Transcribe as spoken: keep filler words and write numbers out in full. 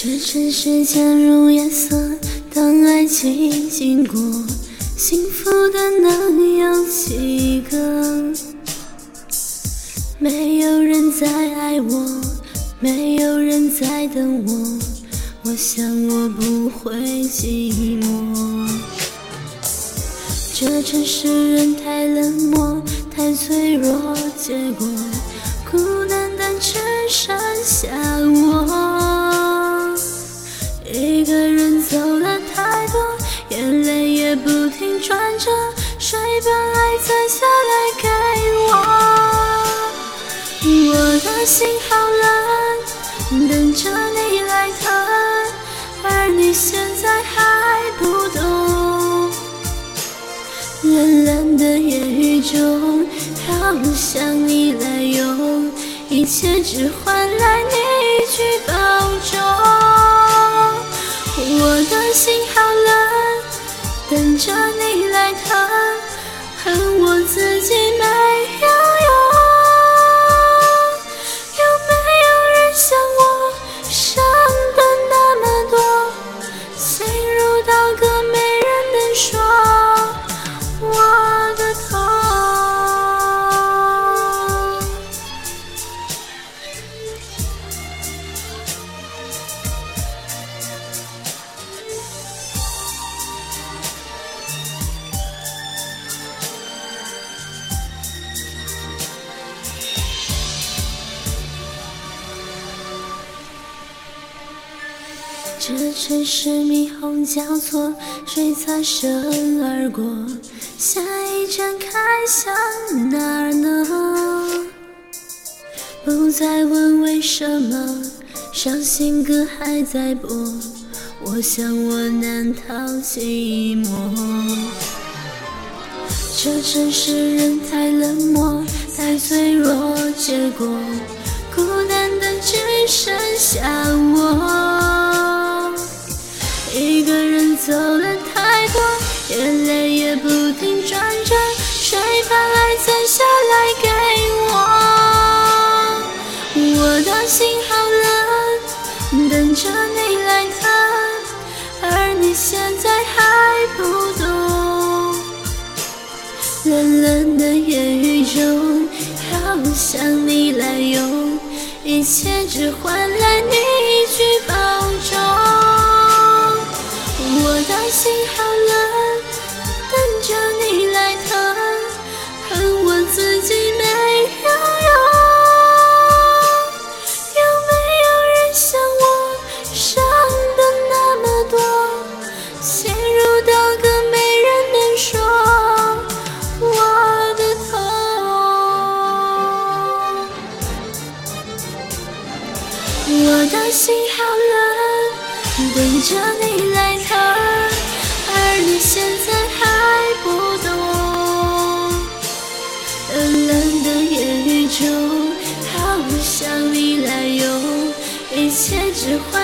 这城市渐入夜色，当爱情经过，幸福的能有几个？没有人在爱我，没有人在等我，我想我不会寂寞。这城市人太冷漠，太脆弱，结果孤单的只剩下我。一个人走了太多，眼泪也不停转着，谁把爱摘下来给我？我的心好冷，等着你来疼，而你现在还不懂。冷冷的夜雨中，好想你来拥，一切只换来你一句保重。我的心好冷，等着你来疼，恨我自己没有用。有没有人像我伤的那么多，心如刀割，没人能说我的痛。这城市霓虹交错，水擦身而过，下一站开向哪儿呢？不再问为什么，伤心歌还在播，我想我难逃寂寞。这城市人太冷漠，太脆弱，结果孤单的只剩下我。一个人走了太多，眼泪也不停转着，谁把爱摘下来给我？我的心好冷，等着你来疼，而你现在还不懂。冷冷的夜雨中，好想你来拥，一切只换来你一句保重。我的心好冷，等着你来疼，恨我自己没有用。有没有人像我伤的那么多，心如刀割，没人能说我的痛。我的心好冷，等着你来疼，而你现在还不懂。冷冷的夜雨中，好想你来拥，一切只换